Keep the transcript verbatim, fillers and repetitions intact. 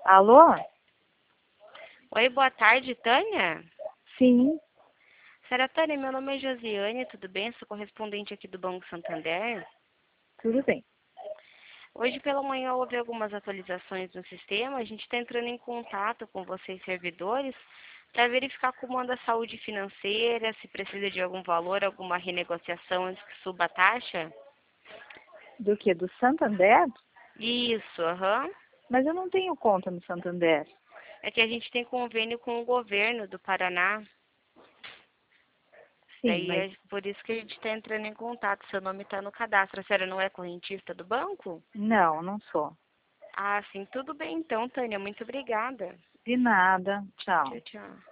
Alô? Oi, boa tarde, Tânia? Sim, Senhora Tânia, meu nome é Josiane, tudo bem? Sou correspondente aqui do Banco Santander. tudo bem. Hoje pela manhã houve algumas atualizações no sistema, a gente está entrando em contato com vocês servidores para verificar como anda a saúde financeira, se precisa de algum valor, alguma renegociação antes que suba a taxa. Do que? Do Santander? Isso, aham. Mas eu não tenho conta no Santander. É que a gente tem convênio com o governo do Paraná. Sim, Daí mas é por isso que a gente está entrando em contato. Seu nome está no cadastro. A senhora não é correntista do banco? não, não sou. Ah, sim. Tudo bem então, Tânia. Muito obrigada. De nada. Tchau. Tchau, tchau.